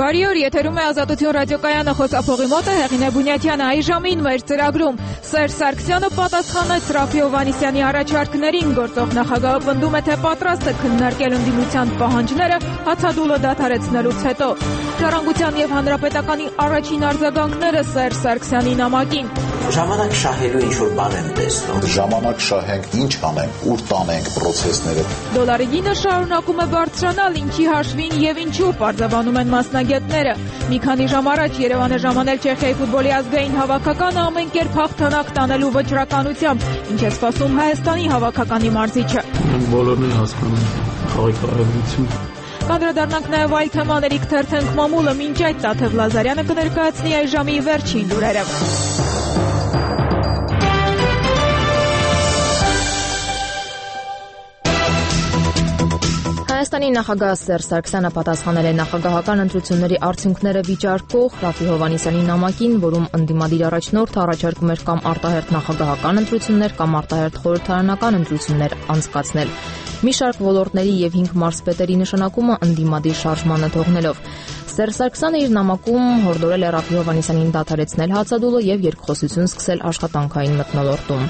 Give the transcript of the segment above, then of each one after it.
Բարի օր, եթերում է Ազատություն ռադիոկայանը, խոսափողի մոտ է Հեղինե Բունյաթյանը։ Այս ժամին մեր ծրագրում Սերժ Սարգսյանը պատասխանեց Ռաֆի Հովհաննիսյանի առաջարկներին, գործող նախագահը պնդում է, թե պատրաստ է քննարկել ընդդիմության պահանջները հացադուլը դադարեցնելուց հետո։ Ժառանգության եւ Հանրապետականի առաջին արձագանքները Սերժ Սարգսյանի նամակին։ Ժամանակ շահելու ինչ-որ բան եմ տեսնում։ Ժամանակ շահենք, ինչ անենք, ուր տանենք պրոցեսները։ Դոլարի գինը շարունակում է բարձրանալ, ինչի հաշվին եւ ինչու պարզաբանում են մասնագետները։ Մի քանի ժամ առաջ Երևան է ժամանել Չեխիայի ֆուտբոլի ազգային հավաքականը ամեն կերպ հաղթանակ տանելու վճռականությամբ։ Ինչ է սպասում Հայաստանի հավաքականի մարզիչը։ Բոլորն են հասկանում խաղի կարևորությունը։ Կանդրադառնանք նաև այլ թեմաների, կթերթենք մամուլը, մինչ այդ Տաթև Լազարյանը կներկայացնի այս ժամի վերջին լուրերը։ Հայաստանի նախագահ Սերժ Սարգսյանը պատասխանել է նախագահական ընտրությունների արդյունքները վիճարկող Ռաֆի Հովհաննիսյանի նամակին, որում ընդդիմադիր առաջնորդը առաջարկում էր կամ արտահերթ նախագահական ընտրություններ, կամ արտահերթ խորհրդարանական ընտրություններ անցկացնել։ Մի շարք ոլորտների եւ 5 մարզպետերի նշանակումը ընդդիմադիր շարժմանը թողնելով։ Սերժ Սարգսյանը իր նամակում հորդորել է Ռաֆի Հովհաննիսյանին դադարեցնել հացադուլը եւ երկխոսություն սկսել աշխատանքային մթնոլորտում։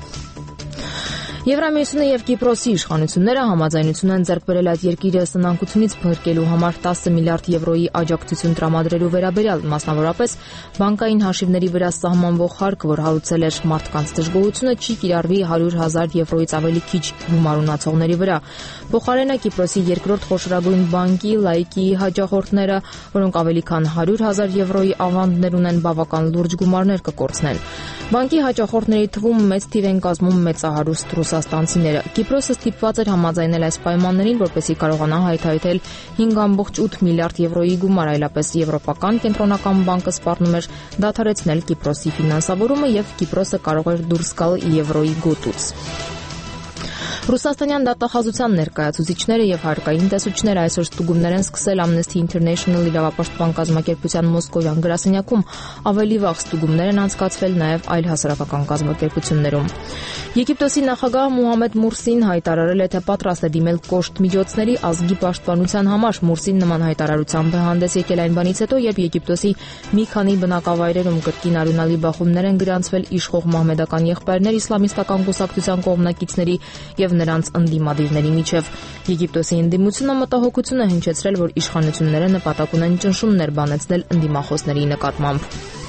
Եվրամիությունը եւ Կիպրոսի իշխանությունները համաձայնություն են ձեռք բերել այդ երկիրը սնանկությունից փրկելու համար 10 միլիարդ եվրոյի աջակցություն տրամադրելու վերաբերյալ, մասնավորապես բանկային հաշիվների վրա սահմանվող հարկ, որ հարուցել էր մարդկանց դժգոհությունը, չի կիրառվի 100,000 եվրոյից ավելի քիչ գումար ունեցողների վրա։ Փոխարենը Կիպրոսի երկրորդ խոշորագույն բանկի լայկի հաճախորդները, որոնք ավելի քան 100,000 եվրոյի ավանդներ ունեն, բավական լուրջ գումարներ կկորցնեն։ Բանկի հաճախորդների թվում մեծ թիվ են կազմում մեծահարուստ ռուսաստանցիները։ Կիպրոսը ստիպված էր համաձայնել այս պայմաններին, որպեսզի կարողանա հայթայթել 5.8 միլիարդ եվրոյի գումար, այլապես Եվրոպական կենտրոնական բանկը սպառնում էր դադարեցնել Կիպրոսի ֆինանսավորումը եւ Կիպրոսը կարող էր դուրս գալ եվրոյի գոտուց։ Ռուսաստանյան դատախազության ներկայացուցիչները եւ հարկային տեսուչները այսօր ստուգումներ են սկսել Amnesty International իրավապաշտպան կազմակերպության մոսկովյան գրասենյակում, ավելի վաղ ստուգումներ են անցկացվել նաեւ այլ հասարակական կազմակերպություններում։ Եգիպտոսի նախագահ Մուհամեդ Մուրսին հայտարարել է, թե պատրաստ է դիմել կոշտ միջոցների ազգի պաշտպանության համար։ Մուրսին նման հայտարարությամբ է հանդես եկել այն բանից հետո, երբ Եգիպտոսի մի քանի բնակավայրերում կրկին արյունալի բախումներ են գրանցվել իշխող մահմեդական եղբայրներ իսլամիստական կուսակցության կողմնակիցների եւ նրանց ընդդիմադիրների միջև։ Եգիպտոսի ընդդիմությունը մտահոգություն է հնչեցրել, որ իշխանությունները նպատակ ունեն ճնշումներ բանեցնել ընդդիմախոսների նկատմամբ։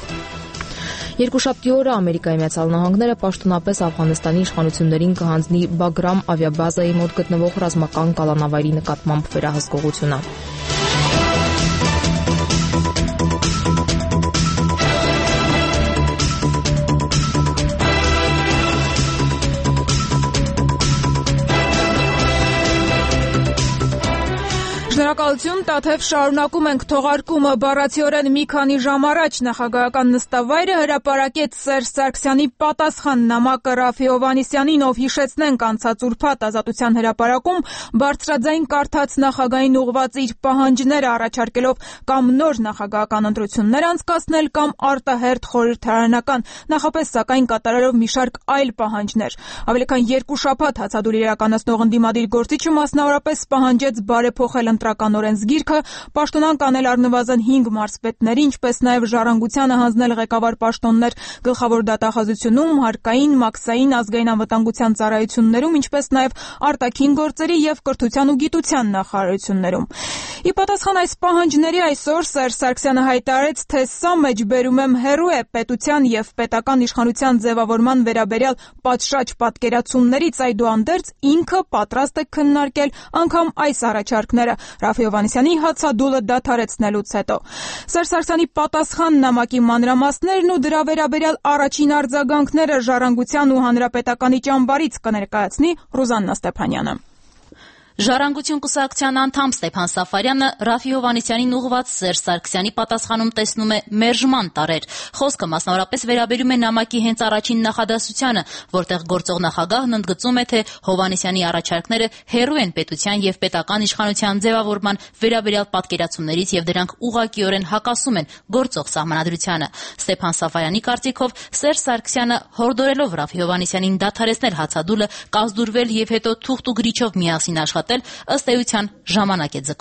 Երկուշաբթի օրը Ամերիկայի Միացյալ Նահանգները պաշտոնապես Աֆղանստանի իշխանություններին կհանձնի Բագրամ ավիաբազայի մոտ գտնվող ռազմական կալանավայրի նկատմամբ վերահսկողությունը։ Շնորհակալություն, Տաթև, շարունակում ենք թողարկումը։ Բառացիորեն մի քանի ժամ առաջ նախագահական նստավայրը հրապարակեց Սերժ Սարգսյանի պատասխան նամակը Ռաֆի Հովհաննիսյանին, ով հիշեցնենք անցած ուրբաթ Ազատության հրապարակում բարձրաձայն կարդաց նախագահային ուղղված իր պահանջները, առաջարկելով կամ նոր նախագահական ընտրություններ անցկացնել, կամ արտահերթ խորհրդարանական, նախապես սակայն կատարելով մի շարք այլ պահանջներ։ Ավելի քան 2 շաբաթ հացադուլ իրականացնող ընդդիմադիր գործիչը մասնավորապես պահանջեց բարեփոխել ընտրական օրենսգիրքը, պաշտոնանկ անել առնվազն 5 մարզպետների, ինչպես նաև Ժառանգությանը հանձնել ղեկավար պաշտոններ գլխավոր դատախազությունում, հարկային, մաքսային, ազգային անվտանգության ծառայություններում, ինչպես նաև արտաքին գործերի եւ կրթության ու գիտության նախարարություններում։ Ի պատասխան այս պահանջների այսօր Սերժ Սարգսյանը հայտարարեց, թե սա մեջբերում եմ հեռու է պետության եւ պետական իշխանության ձևավորման վերաբերյալ պատշաճ պատկերացումներից, այդուհանդերձ ինքը պատրաստ է քննարկել անգամ այս առաջարկները Ռաֆի Հովհաննիսյանի հացադուլը դադարեցնելուց հետո։ Սերժ Սարգսյանի պատասխան նամակի մանրամասներն ու դրա վերաբերյալ առաջին արձագանքները Ժառանգության ու Հանրապետականի ճամբարից կներկայացնի Ռուզաննա Ստեփանյանը։ Ժառանգություն կուսակցության անդամ Ստեփան Սաֆարյանը Ռաֆի Հովհաննիսյանին ուղղված Սերժ Սարգսյանի պատասխանում տեսնում է մերժման տարրեր։ Խոսքը մասնավորապես վերաբերում է նամակի հենց առաջին նախադասությանը, որտեղ գործող նախագահն ընդգծում է, թե Հովհաննիսյանի առաջարկները հեռու են պետության եւ պետական իշխանության ձևավորման վերաբերյալ պատկերացումներից եւ դրանք ուղղակիորեն հակասում են գործող սահմանադրությանը։ Ստեփան Սաֆարյանի կարծիքով Սերժ Սարգսյանը հորդորելով Ռաֆի Հովհաննիսյանին դադարեցնել հացադուլը, կազդուրվել եւ հետո թուղթ ու գրիչով միասին ըստ էության ժամանակ է ձգում։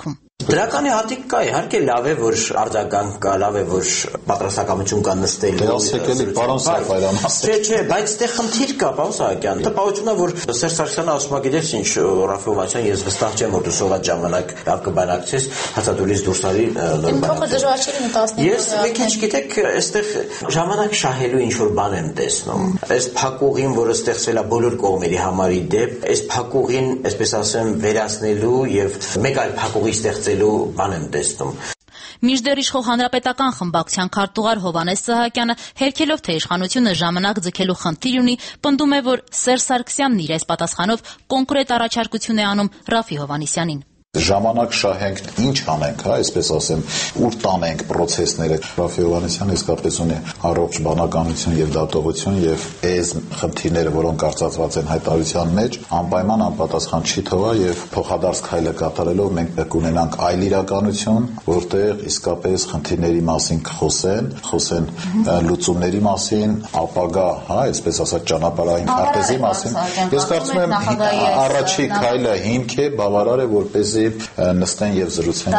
Դրականի հատիկ կա, իհարկե լավ է, որ արձագանք կա, լավ է, որ պատրաստակամություն կա նստելու։ Դասեկելի պարոն Սաֆարյան ասել։ Չէ, բայց դե խնդիր կա, պարոն Սահակյան։ Տպավորությունն է, որ Սերժ Սարգսյանը ասում է, գիտես ինչ, Ռաֆի Հովհաննիսյան, ես վստահ չեմ, որ դու սոված ժամանակ լավ կբանակցես, հացադուլից դուրս արի նոր բանակցես։ Ես մի քիչ գիտեք, այստեղ ժամանակ շահելու ինչ որ բան եմ տեսնում։ Այս փակուղին, որը ստեղծվել է բոլոր կողմերի համարի դեպ, այս փակուղին, այսպես ասեմ, վերացնելու եւ մեկ այլ փակուղի ստեղծելու բան եմ տեսնում։ Մինչդեռ իշխող հանրապետական խմբակցության քարտուղար Հովհաննես Սահակյանը հերքելով թե իշխանությունը ժամանակ ձգելու խնդիր ունի, պնդում է, որ Սերժ Սարգսյանն իր այս պատասխանով կոնկրետ առաջարկություն է անում Ռաֆի Հովհաննիսյանին։ Ժամանակ շահենք, ինչ անենք, այսպես ասեմ, ուր տանենք process-ները։ Ռաֆի Հովհաննիսյանը իսկապես ունի առողջ բանականություն եւ դատողություն եւ այս խնդիրները, որոնք արծացված են հայտարարության մեջ, անպայման անպատասխան չի թողա եւ փոխադարձ քայլը կատարելով մենք պետք ունենանք այլ իրականություն, որտեղ իսկապես խնդիրների մասին խոսեն լուծումների մասին, ապագա, այսպես ասած, ճանապարհային քարտեզի մասին։ Ես կարծում եմ առաջի քայլը հիմք է, բավարար է, որպեսզի նստեն եւ զրուցեն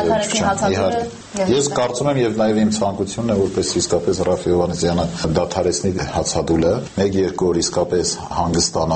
Ես կարծում եմ եւ նաեւ իմ ցանկությունն է որպես իսկապես Ռաֆի Հովհաննիսյանը դադարեցնի հացադուլը 1-2 օր իսկապես հանգստանա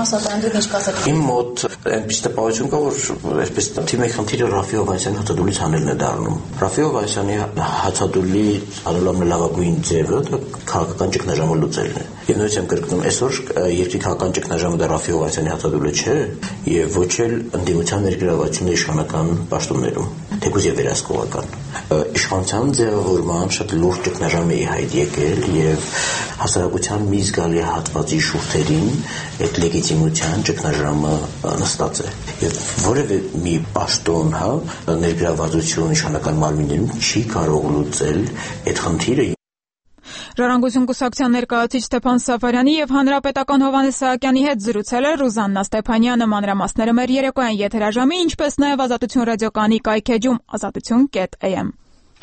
Իմ մոտ այնպես տպավորություն կա որ այսպես թիմի խնդիրը Ռաֆի Հովհաննիսյանի հացադուլից հանելն է դառնում Ռաֆի Հովհաննիսյանի հացադուլի անելամնալավագույն ձևը դա քաղաքական ճգնաժամը լուծելն է եւ նույնիսկ եմ կրկնում այսօր երկրի քաղաքական ճգնաժամը դա Ռաֆի Հովհաննիսյանի հացադուլը չէ եւ ոչ էլ ընդդիմության ներգրավվածությունը իշխանական պաշտոններում թեկուզ եւ վերահսկողական իշխանության ձևավորման շատ լուրջ ճգնաժամ է հայտ եկել եւ հասարակության մի զգալի հատվածի շուրթերին այդ լեգիտիմության ճգնաժամը նստած է եւ որևէ մի պաշտոն ներգրավվածություն իշխանական մարմիններում չի կարող լուծել այդ խնդիրը Ժառանգություն կուսակցության ներկայացուցիչ Ստեփան Սաֆարյանի եւ հանրապետական Հովհաննես Սահակյանի հետ զրուցել է Ռուզաննա Ստեփանյանը մանրամասները մեր երեկոյան եթերաժամի, ինչպես նաեւ Ազատություն ռադիոկայանի կայքեջում azatutyon.am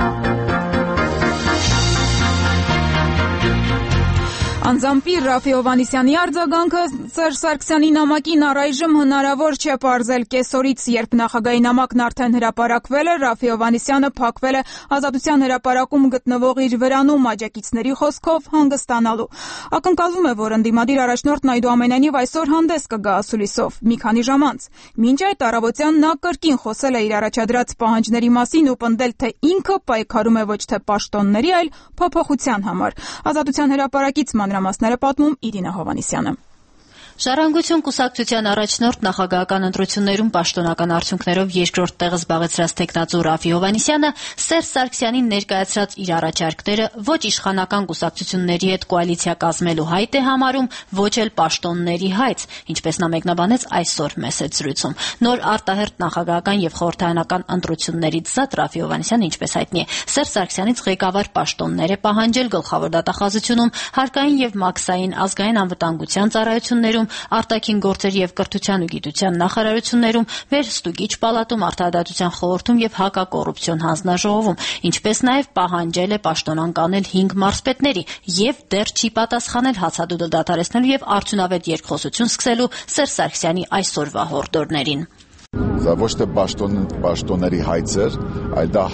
Անձամբի Ռաֆի Հովհաննիսյանի արձագանքը Սերժ Սարգսյանի նամակին առայժմ հնարավոր չէ պարզել կեսօրից, երբ նախագահի նամակն արդեն հրապարակվել է, Ռաֆի Հովհաննիսյանը փակվել է Ազատության հրապարակում գտնվող իր վրանում աջակիցների խոսքով հանգստանալու։ Ակնկալվում է, որ ընդդիմադիր առաջնորդն այդուամենայնիվ այսօր հանդես կգա ասուլիսով մի քանի ժամ անց։ Մինչ այդ առավոտյան նա կրկին խոսել է իր առաջադրած պահանջների մասին ու պնդել, թե ինքը պայքարում է ոչ թե պաշտոնների, այլ փոփոխության համար։ Ազատության հրապարակից մանրամասները պատմում Իրինա Հովհաննիսյանը։ Ժառանգություն կուսակցության առաջնորդ նախագահական ընտրություններում պաշտոնական արդյունքներով երկրորդ տեղը զբաղեցրած տեխնացու Ռաֆի Հովհաննիսյանը Սերժ Սարգսյանին ներկայացրած իր առաջարկները ոչ իշխանական կուսակցությունների հետ կոալիցիա կազմելու հայտ է համարում, ոչ էլ պաշտոնների հայց, ինչպես նա մեկնաբանեց այսօր մեծ զրույցում։ Նոր արտահերթ նախագահական եւ խորհրդարանական ընտրություններից զատ Ռաֆի Հովհաննիսյանը, ինչպես հայտնի է, Սերժ Սարգսյանից ղեկավար պաշտոններ է պահանջել գլխավոր դատախազությունում, հարկային եւ մաքսային ազգային անվտանգության ծառայություններում արտաքին գործեր եւ կրթության ու գիտության նախարարություններում, վերստուգիչ պալատում, արտահայտության խորհրդում եւ հակակոռուպցիոն հանձնաժողովում, ինչպես նաեւ պահանջել է պաշտոնան կանել 5 մարզպետների եւ դեռ չի պատասխանել հացադուլը դադարեցնելու եւ արդյունավետ երկխոսություն սկսելու Սերժ Սարգսյանի այսօրվա հորդորներին։ Դա ոչ թե պաշտոնների հայց էր, այլ դա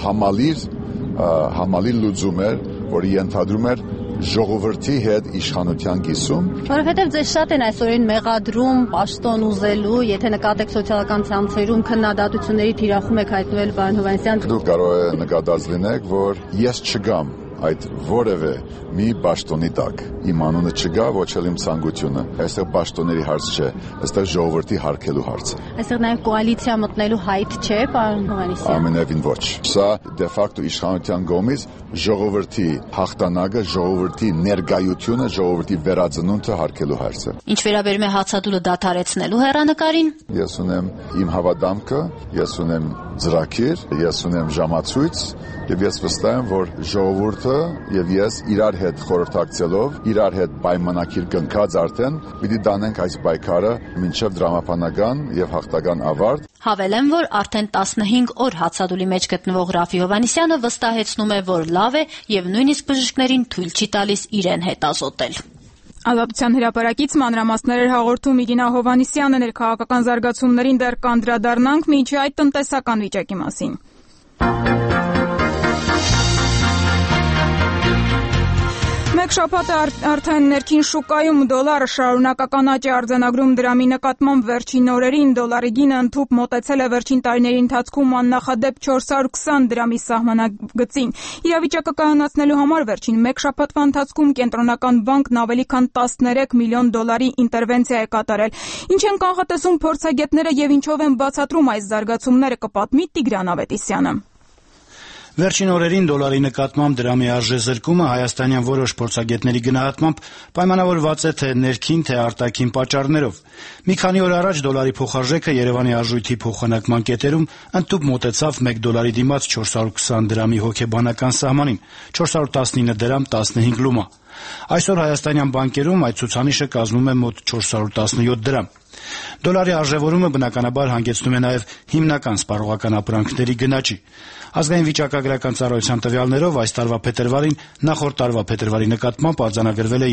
համալիր լուծում էր, որը ենթադրում էր ժողովրդի հետ իշխանության կիսում։ Որովհետև ձեզ շատ են այսօրին մեղադրում պաշտոն ուզելու, եթե նկատեք սոցիալական ցանցերում քննադատությունների թիրախում եք հայտնվել պարոն Հովհաննիսյան։ Դուք կարող եք նկատած լինեք, որ ես չգամ այդ որևէ մի պաշտոնի տակ։ Իմ անունը չգա, ոչ էլ իմ ցանկությունը։ Այստեղ պաշտոնների հարց չէ, այստեղ ժողովրդի հարկելու հարց է։ Այստեղ նաև կոալիցիա մտնելու հայտ չէ, պարոն Հովհաննիսյան։ Ամենևին ոչ։ Սա դե ֆակտո իշխանության կողմից ժողովրդի հաղթանակը, ժողովրդի ներկայությունը, ժողովրդի վերածնունդը հարկելու հարց է։ Ինչ վերաբերում է հացադուլը դադարեցնելու հեռանկարին, ես ունեմ իմ հավատամքը, ես ունեմ ծրագիր, ես ունեմ ժամացույց եւ ես վստահ եմ, որ ժողովուրդը եւ ես իրար հետ խորհրդակցելով, իրար հետ պայմանագիր կնքած արդեն պիտի դանենք այս պայքարը մինչեւ դրամապանական եւ հաղթական ավարտ։ Հավելեմ, որ արդեն 15 օր հացադուլի մեջ գտնվող Ռաֆի Հովհաննիսյանը վստահեցնում է, որ լավ է եւ նույնիսկ բժիշկներին թույլ չի տալիս իրեն հետազոտել։ Ազատության հրապարակից մանրամասներ էր հաղորդում Իրինա Հովհաննիսյանը, ներքաղաքական զարգացումներին դեռ կանդրադառնանք, մինչ այդ տնտեսական վիճակի մասին։ Մեկ շաբաթ է արդեն ներքին շուկայում դոլարը շարունակական աճ է արձանագրում դրամի նկատմամբ վերջին օրերին դոլարի գինը ընդհուպ մոտեցել է վերջին տարիների ընթացքում աննախադեպ 420 դրամի սահմանագծին։ Իրավիճակը կայունացնելու համար վերջին մեկ շաբաթվա ընթացքում կենտրոնական բանկն ավելի քան 13 միլիոն դոլարի ինտերվենցիա է կատարել։ Ինչ են կանխատեսում փորձագետները եւ ինչով են բացատրում այս զարգացումները, կպատմի Տիգրան Ավետիսյանը։ Վերջին օրերին դոլարի նկատմամբ դրամի արժեզրկումը հայաստանյան որոշ փորձագետների գնահատմամբ պայմանավորված է թե ներքին, թե արտաքին պատճառներով։ Մի քանի օր առաջ դոլարի փոխարժեքը Երևանի արժույթի փոխանակման կետերում ընդհուպ մոտեցավ 1 դոլարի դիմաց 420 դրամի հոգեբանական սահմանին՝ 419 դրամ 15 լումա։ Այսօր հայաստանյան բանկերում այդ ցուցանիշը կազմում է մոտ 417 դրամ։ Դոլարի արժևորումը բնականաբար հանգեցնում է նաև հիմնական սպառողական ապրանքների գնաճի։ Ազգային վիճակագրական ծառայության տվյալներով այս տարվա փետրվարին նախորդ տարվա փետրվարի նկատմամբ արձանագրվել է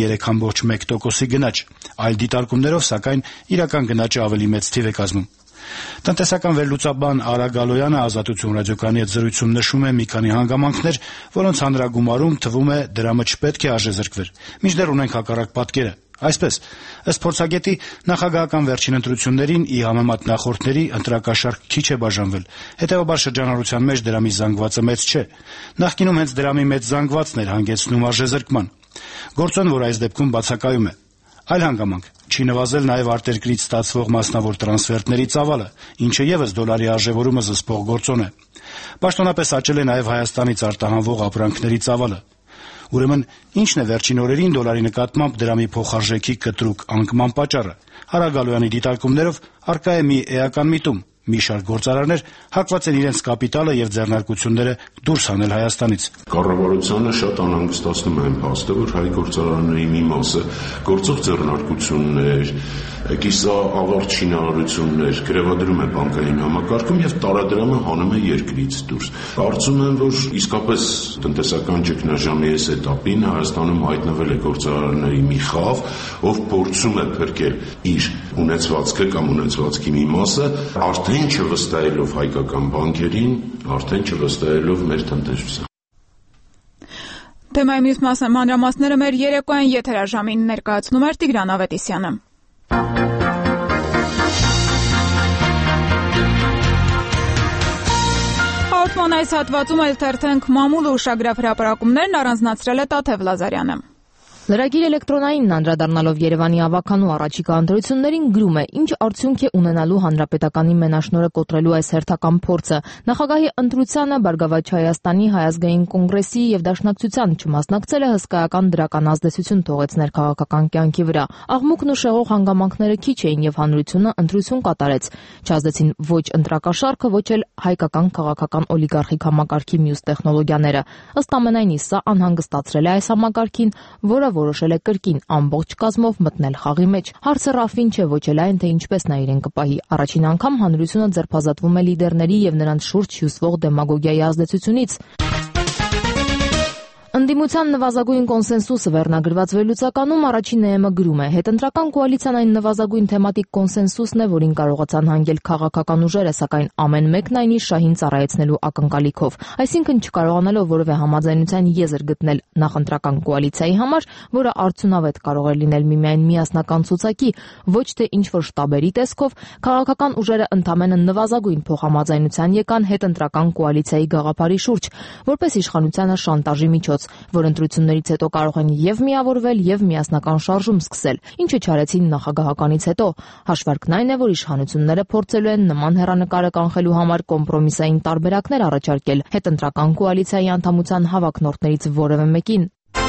3.1%-ի գնաճ։ Այլ դիտարկումներով, սակայն, իրական գնաճը ավելի մեծ թիվ է կազմում։ Տնտեսական վերլուծաբան Արա Գալոյանը Ազատություն ռադիոկայանի հետ զրույցում նշում է մի քանի հանգամանքներ, որոնց հանրագումարում թվում է դրամը չպետք է արժեզրկվեր, մինչդեռ ունենք հակառակ պատկերը։ Այսպես, ըստ փորձագետի, նախագահական վերջին ընտրություններին ի համեմատ նախորդների ընտրակաշառք քիչ է բաժանվել, հետեւաբար շրջանառության մեջ դրամի զանգվածը մեծ չէ։ Նախկինում հենց դրամի մեծ զանգվածն էր հանգեցնում արժեզրկման։ Գործոն, որ այս դեպքում բացակայում է։ Այլ հանգամանք՝ չի նվազել նաև արտերկրից ստացվող մասնավոր տրանսֆերտների ծավալը, ինչը ևս դոլարի արժևորումը զսպող գործոն է։ Պաշտոնապես աճել է նաև Հայաստանից արտահանվող ապրանքների ծավալը։ Ուրեմն, ինչն է վերջին օրերին դոլարի նկատմամբ դրամի փոխարժեքի կտրուկ անկման պատճառը։ Արա Գալոյանի դիտարկումներով առկա է մի էական միտում՝ մի շարք գործարարներ հակված են իրենց կապիտալը եւ ձեռնարկությունները դուրս հանել Հայաստանից։ Կառավարությանը շատ անհանգստացնում է այն փաստը, որ հայ գործարարների մի մասը գործող ձեռնարկություններ, կիսաավարտ շինարարություններ գրևադրում է բանկային համակարգում եւ տարադրամը հանում է երկրից դուրս։ Կարծում եմ, որ իսկապես տնտեսական ճգնաժամի այս էտապին Հայաստանում հայտնվել է գործարարների մի խավ, ով փորձում է փրկել իր ունեցվածքը կամ ունեցվածքի մի մասը, արդեն չվստահելով հայկական բանկերին, արդեն չվստահելով մեր տնտեսությանը։ Թեմայի մյուս մանրամասները մեր երեկոյան եթերաժամին ներկայացնում էր Տիգրան Ավետիսյանը։ Հաղորդման այս հատվածում էլ թերթենք մամուլ ու ուշագրավ հրապարակումներն առանձնացրել է Տաթև Լազարյանը։ Լրագիր էլեկտրոնայինն անդրադառնալով Երևանի ավականու առաջիկա ընտրություններին գրում է. «Ինչ արդյունք է ունենալու հանրապետականի մենաշնորհը կոտրելու այս հերթական փորձը։ Նախագահի ընտրությանը Բարգավաճ Հայաստանի Հայ ազգային կոնգրեսի եւ Դաշնակցության չմասնակցելը հսկայական դրական ազդեցություն թողեց ներքաղաքական կյանքի վրա։ Աղմուկն ու շեղող հանգամանքները քիչ էին եւ հանրությունը ընտրություն կատարեց։ Չազդեցին ոչ ընտրակաշառքը, ոչ էլ հայկական քաղաքական օլիգարխիկ համակարգի մյուս տեխնոլոգիաները։ Ըստ ամենայնի, սա անհանգստացրել է այս համակարգին, որը որոշել է կրկին ամբողջ կազմով մտնել խաղի մեջ։ Հարցը ռաֆին չէ, ոչ էլ այն, թե ինչպես նա իրեն կպահի։ Առաջին անգամ հանրությունը ձերբազատվում է լիդերների եւ նրանց շուրջ հյուսվող դեմագոգիայի ազդեցությունից։ Ընդդիմության նվազագույն կոնսենսուսը վերնագրված վերլուծականում առաջին ԵՄ գրում է. հետընտրական կոալիցիան այն նվազագույն թեմատիկ կոնսենսուսն է, որին կարողացան հանգել քաղաքական ուժերը, սակայն ամեն մեկն այն իր շահին ծառայեցնելու ակնկալիքով։ Այսինքն չկարողանալով որևէ համաձայնության եզր գտնել նախընտրական կոալիցիայի համար, որը արդյունավետ կարող է լինել միմիայն միասնական ցուցակի, ոչ թե ինչ-որ շտաբերի տեսքով, քաղաքական ուժերը ընդամենը նվազագույն փոխհամաձայնության եկան հետընտրական կոալիցիայի գաղափարի շուրջ, որպես իշխանությանը շանտաժի միջոց, որ ընտրություններից հետո կարող են եւ միավորվել եւ միասնական շարժում սկսել, ինչը չարեցին նախագահականից հետո։ Հաշվարկն այն է, որ իշխանությունները փորձելու են նման հեռանկարը կանխելու համար կոմպրոմիսային տարբերակներ առաջարկել հետընտրական կոալիցիայի անդամության հավակնորդներից որևէ մեկին։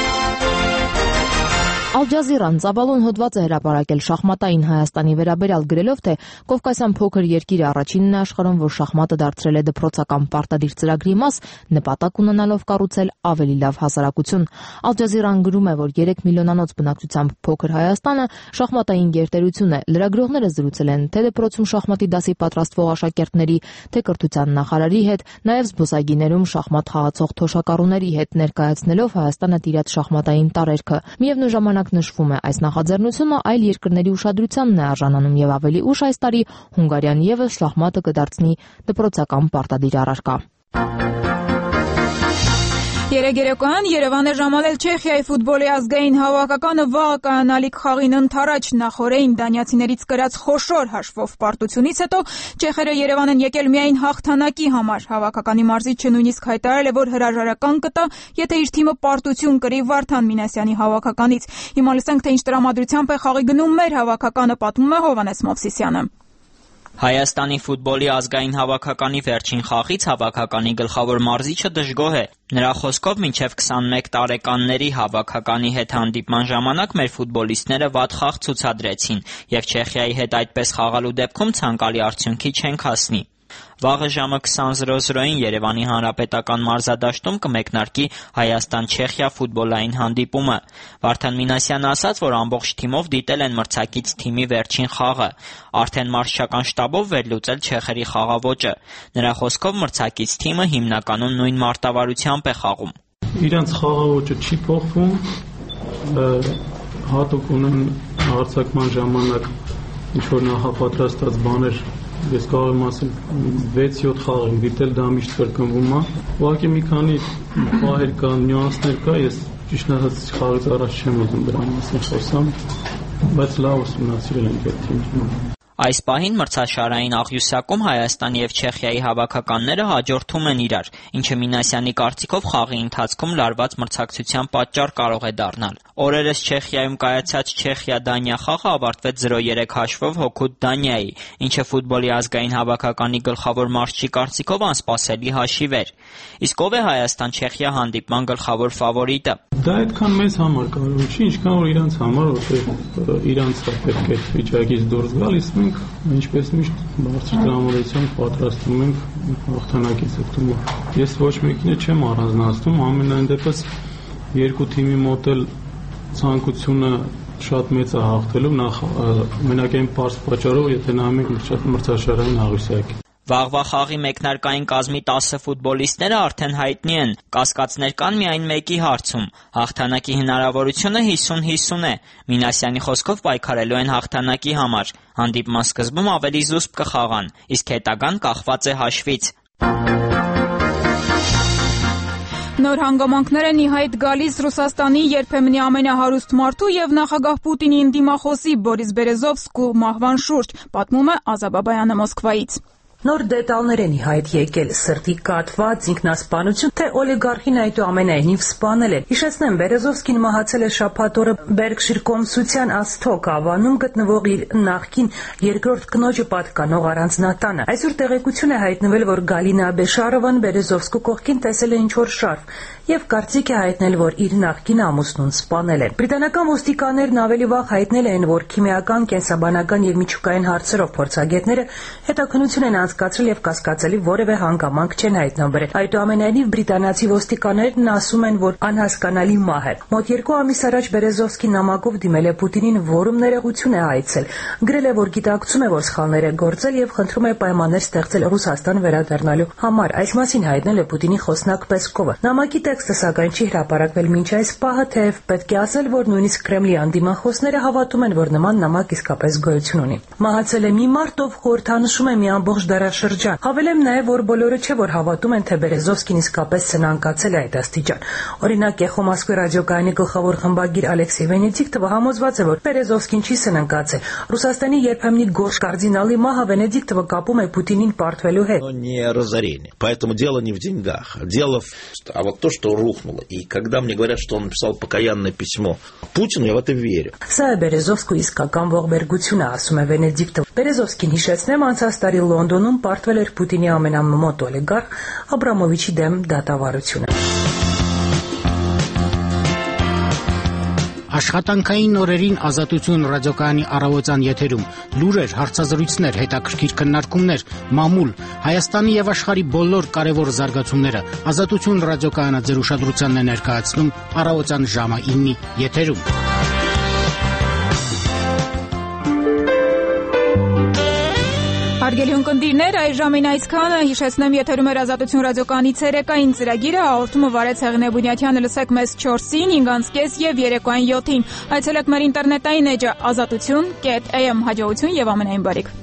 Ալ-Ջազիրան ծավալուն հոդված է հրապարակել շախմատային Հայաստանի վերաբերյալ, գրելով, թե Կովկասյան փոքր երկիրը առաջինն է աշխարհում, որ շախմատը դարձրել է դպրոցական պարտադիր ծրագրի մաս, նպատակ ունենալով կառուցել ավելի լավ հասարակություն։ Ալ-Ջազիրան գրում է, որ 3 միլիոնանոց բնակչությամբ փոքր Հայաստանը շախմատային գերտերություն է։ Լրագրողները զրուցել են թե դպրոցում շախմատի դասի պատրաստվող աշակերտների, թե կրթության նախարարի հետ, նաև զբոսայգիներում շախմատ խաղացող թոշակառուների հետ, ներկայացնելով Հայաստանը տիրած շախմատային տարերքը։ Միևնույն ժամանակ նշվում է, այս նախաձեռնությունը այլ երկրների ուշադրությանն է արժանանում եւ ավելի ուշ այս տարի Հունգարիան եւս շախմատը կդարձնի դպրոցական պարտադիր առարկա։ Երեկ երեկոյան Երևան է ժամանել Չեխիայի ֆուտբոլի ազգային հավաքականը վաղը կայանալիք խաղին ընդառաջ նախօրեին դանիացիներից կրած խոշոր հաշվով պարտությունից հետո չեխերը Երևան են եկել միայն հաղթանակի համար։ Հավաքականի մարզիչը նույնիսկ հայտարարել է, որ հրաժարական կտա, եթե իր թիմը պարտություն կրի Վարդան Մինասյանի հավաքականից։ Հիմա լսենք, թե ինչ տրամադրությամբ է խաղի գնում մեր հավաքականը, պատմում է Հովհաննես Մովսիսյանը։ Հայաստանի ֆուտբոլի ազգային հավաքականի վերջին խաղից հավաքականի գլխավոր մարզիչը դժգոհ է։ Նրա խոսքով մինչև 21 տարեկանների հավաքականի հետ հանդիպման ժամանակ մեր ֆուտբոլիստները վատ խաղ ցուցադրեցին եւ Չեխիայի հետ այդպես խաղալու դեպքում ցանկալի արդյունքի չենք հասնի։ Վաղը ժամը 20:00-ին Երևանի Հանրապետական մարզադաշտում կմեկնարկի Հայաստան-Չեխիա ֆուտբոլային հանդիպումը։ Վարդան Մինասյանը ասաց, որ ամբողջ թիմով դիտել են մրցակից թիմի վերջին խաղը, արդեն մարզչական շտաբով վերլուծել չեխերի խաղաոճը։ Նրա խոսքով մրցակից թիմը հիմնականում նույն մարտավարությամբ է խաղում։ Իրանց խաղաոճը չի փոխվում, հատուկ ունեն հարձակման ժամանակ ինչ որ նախապատրաստած բաներ։ Ես կարող եմ ասել 6-7 խաղ եմ դիտել, դա միշտ կրկնվում է։ Ուղղակի մի քանի պահեր կան, նյուանսներ կա, ես ճիշտ ասած խաղից առաջ չեմ ուզում դրա մասին խոսամ, բայց լավ ուսումնասիրել ենք այդ թիմը։ Այս պահին մրցաշարային աղյուսակում Հայաստանի եւ Չեխիայի հավաքականները հաջորդում են իրար, ինչը Մինասյանի կարծիքով խաղի ընթացքում լարված մրցակցության պատճառ կարող է դառնալ։ Օրերս Չեխիայում կայացած Չեխիա-Դանիա խաղը ավարտվեց 0-3 հաշվով հօգուտ Դանիայի, ինչը ֆուտբոլի ազգային հավաքականի գլխավոր մարզչի կարծիքով անսպասելի հաշիվ էր։ Իսկ ով է Հայաստան-Չեխիա հանդիպման գլխավոր ֆավորիտը։ Դա այդքան մեծ համար կարևոր չի, ինչքան որ իրանց համար, որտեղ իրանց է պետք է վիճակից դուրս գալ, իսկ մենք ինչպես միշտ բարձր տրամադրությամբ պատրաստվում ենք հաղթանակից օգտվում։ Ես ոչ մեկին չեմ առանձնացնում, ամենայն դեպս երկու թիմի մոտ էլ ցանկությունը շատ մեծ է հաղթելու, նախ մենակ այն պարզ պատճառով, եթե նայում ենք մրցաշարային աղյուսակի։ Վաղվա խաղի մեկնարկային կազմի 10 ֆուտբոլիստները արդեն հայտնի են, կասկածներ կան միայն մեկի հարցում։ Հաղթանակի հնարավորությունը 50-50 է։ Մինասյանի խոսքով պայքարելու են հաղթանակի համար։ Հանդիպման սկզբում ավելի զուսպ կխաղան, իսկ հետագան կախված է հաշվից։ Նոր հանգամանքներ են ի հայտ գալիս Ռուսաստանի երբեմնի ամենահարուստ մարդու եւ նախագահ Պուտինի ընդդիմախոսի Բորիս Բերեզովսկու մահվան շուրջ, պատմում է Ազա Բաբայանը Մոսկվայից։ Նոր դետալներ են ի հայտ եկել, սրտի կաթված ինքնասպանություն, թե օլիգարխին այդուամենայնիվ սպանել են։ Հիշեցնեմ, Բերեզովսկին մահացել է շաբաթ օրը Բերգշիր կոմսության Ասթոկ ավանում գտնվող իր նախկին երկրորդ կնոջը պատկանող առանձնատանը։ Այսօր տեղեկություն է հայտնվել, որ Գալինա Բեշարովան Բերեզովսկու կողքին տեսել է ինչ-որ շարֆ եւ կարծիք է հայտնել, որ իր նախկին ամուսնուն սպանել են։ Բրիտանական ոստիկաններն ավելի վաղ հայտնել են, որ քիմիական, կենսաբանական եւ միջուկային հարցերով փորձագետները հետաքննություն են անցկացրել եւ կասկածելի որևէ հանգամանք չեն հայտնաբերել։ Այդուամենայնիվ բրիտանացի ոստիկաններն ասում են, որ անհասկանալի մահ է։ Մոտ 2 ամիս առաջ Բերեզովսկին նամակով դիմել է Պուտինին, որում ներողություն է հայցել։ Գրել է, որ գիտակցում է, որ սխալներ է գործել եւ խնդրում է պայմաններ ստեղծել Ռուսաստան վերադառնալու համար։ Այս մասին հայտնել է Պուտինի խոսնակ Պեսկովը։ Նամակի տեքստը սակայն չի հրապարակվել մինչ այս պահը, թեև պետք է ասել, որ նույնիսկ Կրեմլի անդիմախոսները հավատում են, որ նման նամակ իսկապես գոյություն ունի։ Մահացել է մի մարդ, ով խորհրդանշում է մի ամբողջ դարաշրջան։ Հավելեմ նաև, որ բոլորը չէ, որ հավատում են, թե Բերեզովսկին իսկապես սնանկացել է այդ աստիճան։ Օրինակ, Էխո Մոսկվի ռադիոկայանի գլխավոր խմբագիր Ալեքսեյ Վենեդիկտովը համոզված է, որ Բերեզովսկին չի սնանկացել։ Ռուսաստանի երբեմնի գորշ կարդինալի մահը Վենեդիկտովը կապում է Պուտինին պարտվելու հետ։ Не разорение. Поэтому дело не в деньгах. Дело а вот то, что рухнуло. И когда мне говорят, что он написал покаянное письмо Путину, я в это верю. Սա է Բերեզովսկու իսկական ողբերգությունը, ասում է Վենեդիկտովը։ Բերեզովսկին, հիշեցնեմ, անցած տարի Լոնդոնում պարտվել էր Պուտինի ամենամոտ օլիգարխ Աբրամովիչի դեմ դատավարությունը։ Աշխատանքային օրերին Ազատություն ռադիոկայանի առավոտյան եթերում լուրեր, հարցազրույցներ, հետաքրքիր քննարկումներ, մամուլ, Հայաստանի եւ աշխարհի բոլոր կարևոր զարգացումները Ազատություն ռադիոկայանը ձեր ուշադրությանն է ներկայացնում առավոտյան ժամը 9-ի եթերում։ Հարգելի ունկնդիրներ, այս ժամին այսքանը, հիշեցնեմ, եթերում էր Ազատություն ռադիոկայանի ցերեկային ծրագիրը, հաղորդումը վարեց Հեղինե Բունյաթյանը, լսեք մեզ 4-ին, 5:30 եւ երեկոյան 7-ին։ Այցելեք մեր ինտերնետային էջը azatutun.am, հաջողություն եւ ամենայն բարիք։